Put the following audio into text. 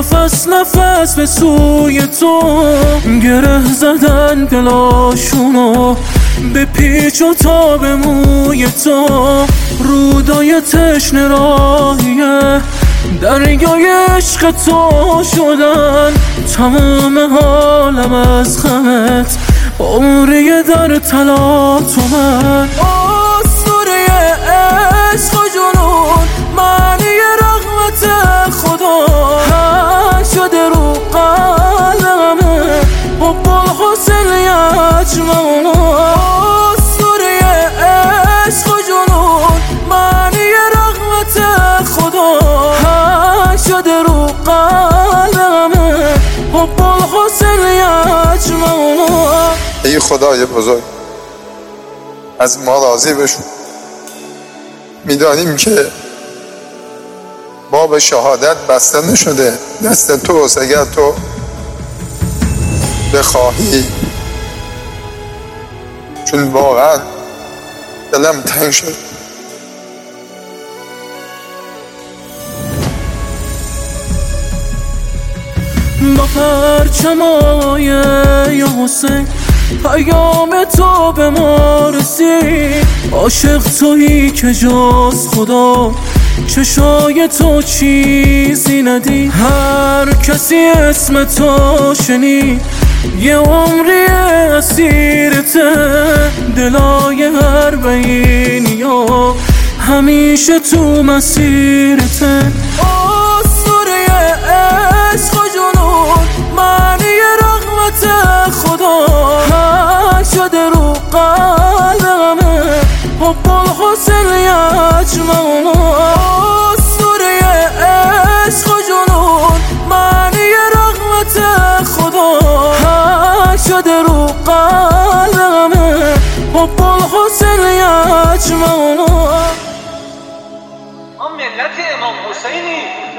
نفس نفس به سوی تو، گره زدن دلاشونو به پیچ و تاب موی تو. رودای تشنه راهیه دریای عشق تو شدن، تمام حالم از غمت عمری در طلا تو. من اسطوره عشق و جنون، معنی رغبت خدا ها شده رو قلبمه، حب الحسن یجمعون. اسطوره عشق و جنون، معنی رغبت خدا ها شده رو قلبمه، حب الحسن یجمعون. ای خدای بزرگ، از ما راضی بشو. میدانیم که باب شهادت بسته نشده دست توست، اگر تو بخواهی، چون واقعا دلم تنگ شد. با پرچمای یا حسین پیام تو به ما رسید، عاشق تویی که جز خدا چشای تو چیزی ندید. هر کسی اسم تو شنید یه عمری اسیرته، دلای هر بینیا همیشه تو مسیرته. اسطوره عشق و جنون، معنی رغبت خدا ها شده رو قلبمه، حب الحسن یجمعون. اسطوره عشق و جنون، معنی رغبت خدا ها شده رو قلبمه، حب الحسن یجمعون. ما ملت امام حسینی